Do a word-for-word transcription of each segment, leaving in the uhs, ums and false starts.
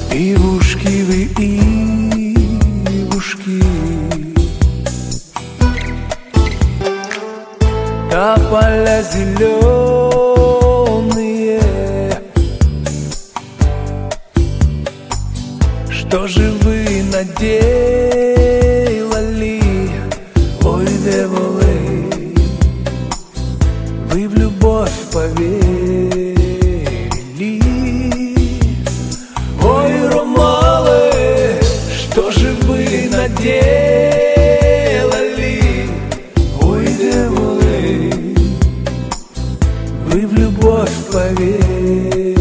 Ивушки вы, ивушки, тополя зеленые, что же вы наделали, ой, деволы, вы в любовь поверили. Ой, ромалы, что же вы наделали, ой, деволы, вы в любовь поверили.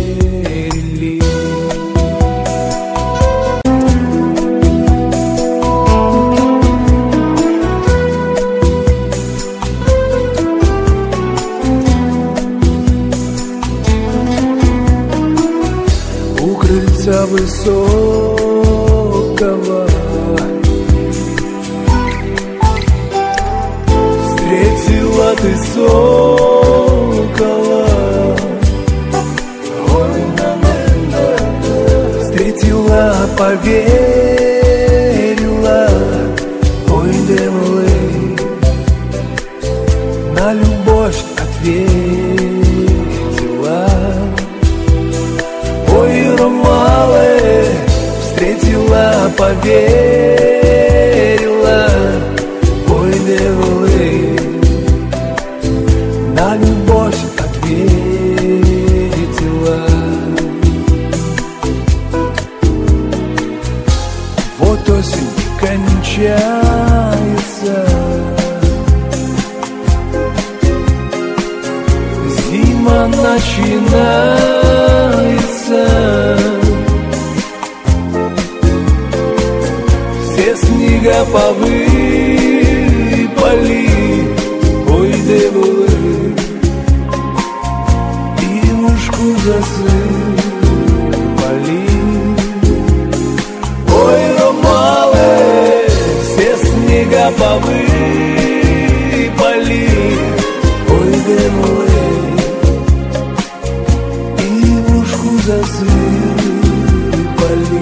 У крыльца высокого встретила ты сокола, встретила, поверила, ой, деволы, на любовь ответила. Ой, ромалы, встретила, поверила, ой, деволы, на любовь ответила. Вот осень кончается, зима начинается, все снега повыпали, ой, деволы, ивушку засыпали. Ой, ромалы, все снега повыпали, ой, деволы, ивушку засыпали.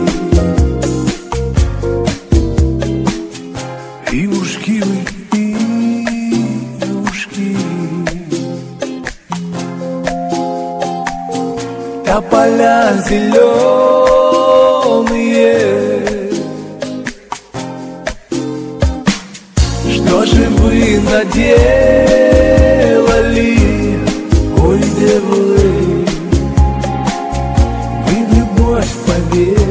Ивушки вы, ивушки, тополя зеленые, что же вы наделали, ой, деволы, вы в любовь поверили.